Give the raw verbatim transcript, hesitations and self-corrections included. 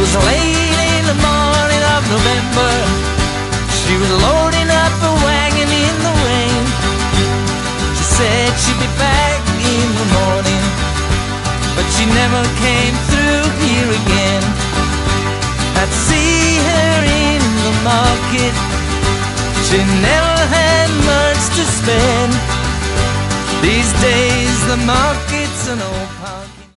was late in the morning of November. She was loading up a wagon in the rain. She said she'd be back in the morning, but she never came through here again. I'd see her in the market. She never had much to spend. These days the market's an old pocket.